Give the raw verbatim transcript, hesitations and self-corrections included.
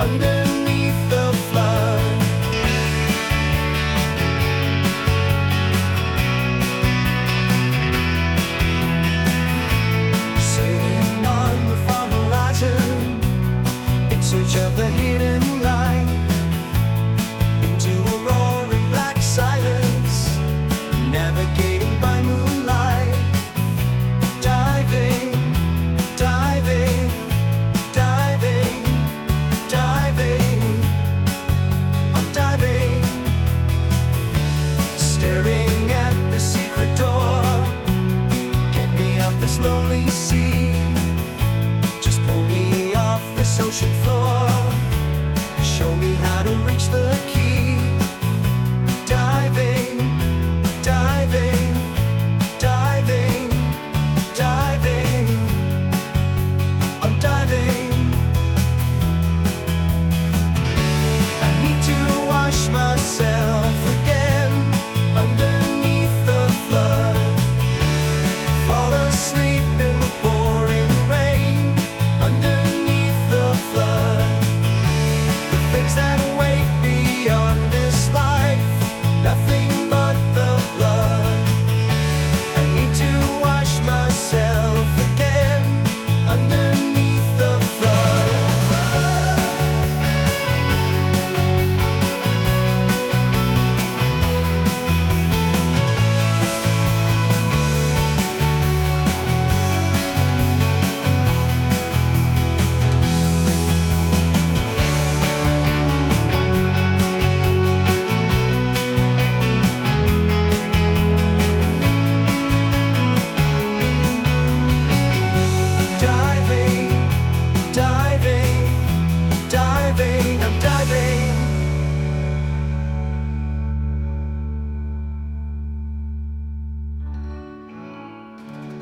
underneath the flood. Sailing on the far horizon, in search of the hidden light, into a roaring black silence, navigating by moonlight. Diving, diving, diving, diving, I'm diving, staring at the secret door. Get me off this lonely sea, just pull me off this ocean floor. Show me how to reach the key.